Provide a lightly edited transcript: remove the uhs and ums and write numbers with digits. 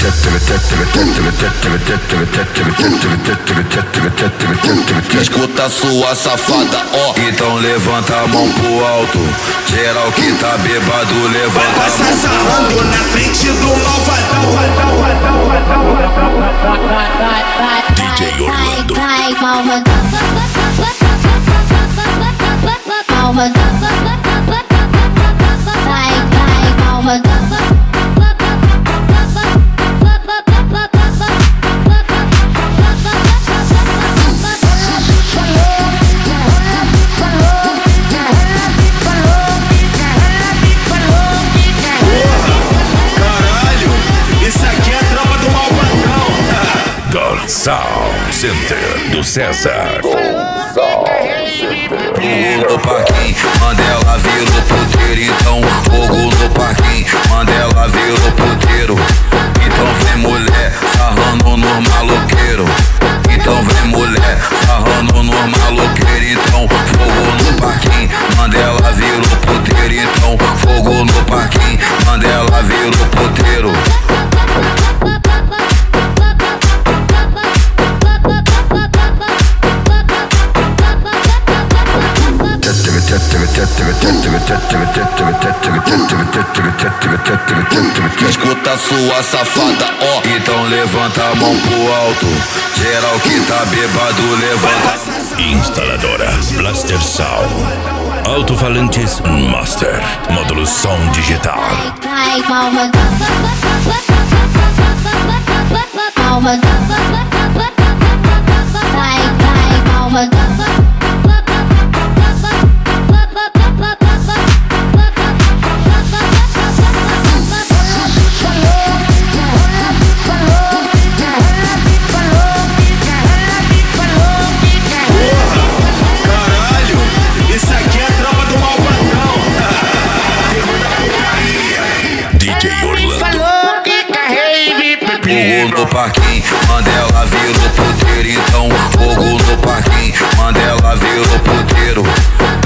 Escuta sua safada, ó. Então levanta a mão pro alto. Geral que tá bêbado, levanta a mão. Passa sarrando na frente do malvadão. DJ Orlando. Vai, malvadão. Malvadão. Vai, malvadão. Sound Center do César. No parquinho, Mandela virou puteiro. Então fogo no parquinho, Mandela virou puteiro. Então vem mulher sarrando no maloqueiro. Então vem mulher sarrando no maloqueiro. Então fogo no parquinho, Mandela virou puteiro. Então fogo no parquinho, Mandela virou puteiro. Escuta sua safada, ó. Então levanta a mão pro alto. Geral que tá bêbado, levanta. Instaladora Blaster Sound. Alto-falantes Master. Módulo som digital. Vai, malvadão. Malvadão. Vai, malvadão. Fogo no parquinho, Mandela virou puteiro. Então fogo no parquinho, Mandela virou puteiro.